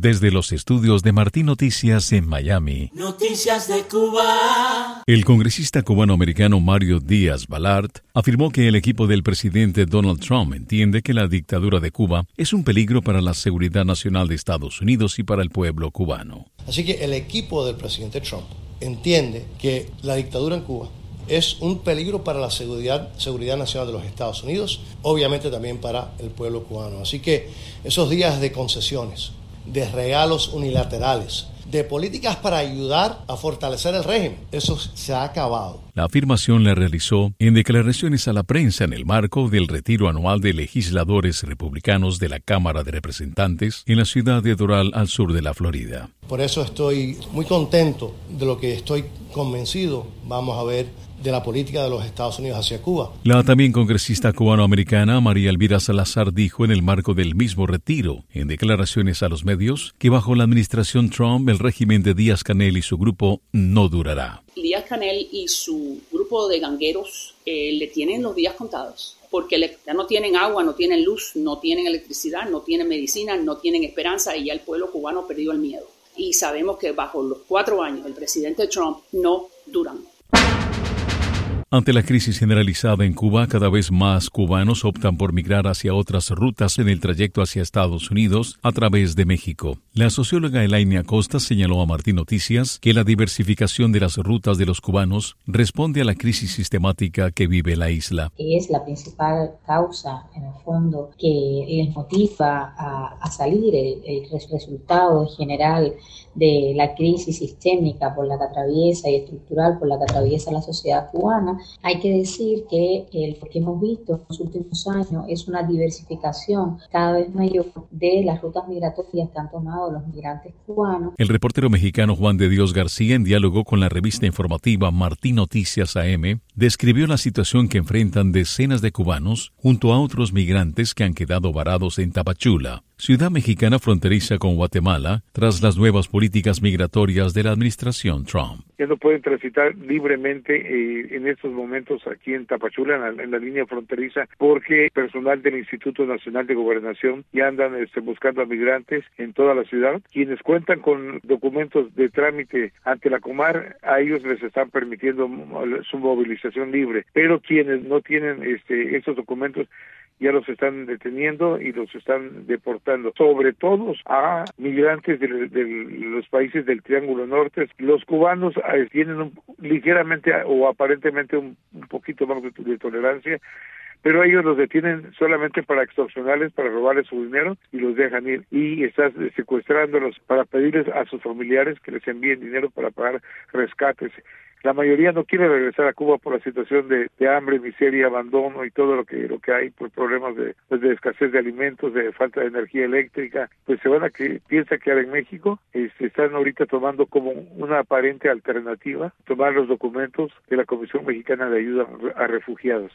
Desde los estudios de Martín Noticias en Miami. Noticias de Cuba. El congresista cubano-americano Mario Díaz-Balart afirmó que el equipo del presidente Donald Trump entiende que la dictadura de Cuba es un peligro para la seguridad nacional de Estados Unidos y para el pueblo cubano. Así que el equipo del presidente Trump entiende que la dictadura en Cuba es un peligro para la seguridad nacional de los Estados Unidos, obviamente también para el pueblo cubano. Así que esos días de concesiones, de regalos unilaterales, de políticas para ayudar a fortalecer el régimen, eso se ha acabado. La afirmación la realizó en declaraciones a la prensa en el marco del retiro anual de legisladores republicanos de la Cámara de Representantes en la ciudad de Doral, al sur de la Florida. Por eso estoy muy contento de lo que estoy convencido vamos a ver de la política de los Estados Unidos hacia Cuba. La también congresista cubanoamericana María Elvira Salazar dijo en el marco del mismo retiro, en declaraciones a los medios, que bajo la administración Trump el régimen de Díaz-Canel y su grupo no durará. Díaz-Canel y su grupo de gangueros le tienen los días contados, porque ya no tienen agua, no tienen luz, no tienen electricidad, no tienen medicina, no tienen esperanza y ya el pueblo cubano perdió el miedo. Y sabemos que bajo los 4 años del presidente Trump no duran. Ante la crisis generalizada en Cuba, cada vez más cubanos optan por migrar hacia otras rutas en el trayecto hacia Estados Unidos a través de México. La socióloga Elaine Acosta señaló a Martín Noticias que la diversificación de las rutas de los cubanos responde a la crisis sistemática que vive la isla. Es la principal causa, en el fondo, que les motiva a salir, el resultado general de la crisis sistémica por la que atraviesa y estructural por la que atraviesa la sociedad cubana. Hay que decir que lo que hemos visto en los últimos años es una diversificación cada vez mayor de las rutas migratorias que han tomado los migrantes cubanos. El reportero mexicano Juan de Dios García, en diálogo con la revista informativa Martín Noticias AM, describió la situación que enfrentan decenas de cubanos junto a otros migrantes que han quedado varados en Tapachula, ciudad mexicana fronteriza con Guatemala, tras las nuevas políticas migratorias de la administración Trump. Ya no pueden transitar libremente en estos momentos aquí en Tapachula, en la línea fronteriza, porque personal del Instituto Nacional de Gobernación ya andan buscando a migrantes en toda la ciudad. Quienes cuentan con documentos de trámite ante la Comar, a ellos les están permitiendo su movilización libre, pero quienes no tienen esos documentos ya los están deteniendo y los están deportando, sobre todo a migrantes de los países del Triángulo Norte. Los cubanos tienen ligeramente o aparentemente un poquito más de tolerancia, pero ellos los detienen solamente para extorsionarles, para robarles su dinero y los dejan ir, y estás secuestrándolos para pedirles a sus familiares que les envíen dinero para pagar rescates. La mayoría no quiere regresar a Cuba por la situación de hambre, miseria, abandono y todo lo que hay por problemas de escasez de alimentos, de falta de energía eléctrica. Pues piensa quedar en México. Están ahorita tomando como una aparente alternativa tomar los documentos de la Comisión Mexicana de Ayuda a Refugiados.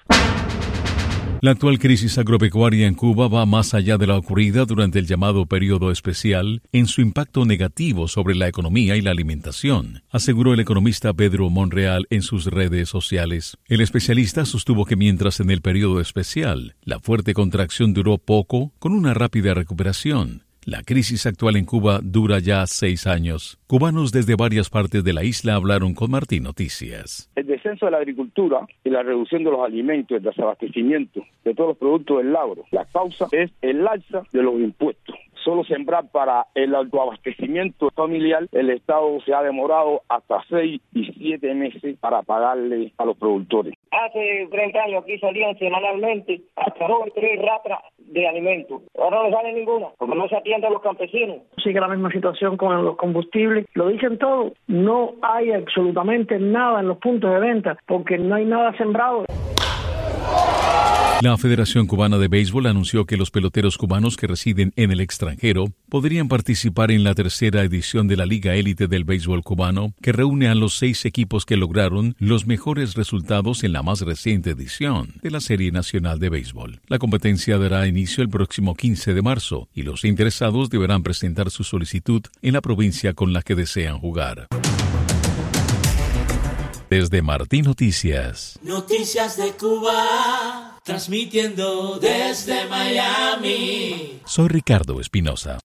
La actual crisis agropecuaria en Cuba va más allá de la ocurrida durante el llamado periodo especial en su impacto negativo sobre la economía y la alimentación, aseguró el economista Pedro Monreal en sus redes sociales. El especialista sostuvo que mientras en el periodo especial la fuerte contracción duró poco, con una rápida recuperación, la crisis actual en Cuba dura ya 6 años. Cubanos desde varias partes de la isla hablaron con Martín Noticias. El descenso de la agricultura y la reducción de los alimentos, el desabastecimiento de todos los productos del agro. La causa es el alza de los impuestos. Solo sembrar para el autoabastecimiento familiar, el Estado se ha demorado hasta 6 y 7 meses para pagarle a los productores. Hace 30 años aquí salían semanalmente hasta 2 o 3 ratas de alimentos. Ahora no sale ninguna, porque no se atiende a los campesinos. Sigue la misma situación con los combustibles. Lo dicen todo. No hay absolutamente nada en los puntos de venta, porque no hay nada sembrado. La Federación Cubana de Béisbol anunció que los peloteros cubanos que residen en el extranjero podrían participar en la tercera edición de la Liga Élite del Béisbol Cubano, que reúne a los 6 equipos que lograron los mejores resultados en la más reciente edición de la Serie Nacional de Béisbol. La competencia dará inicio el próximo 15 de marzo y los interesados deberán presentar su solicitud en la provincia con la que desean jugar. Desde Martín Noticias. Noticias de Cuba, transmitiendo desde Miami. Soy Ricardo Espinosa.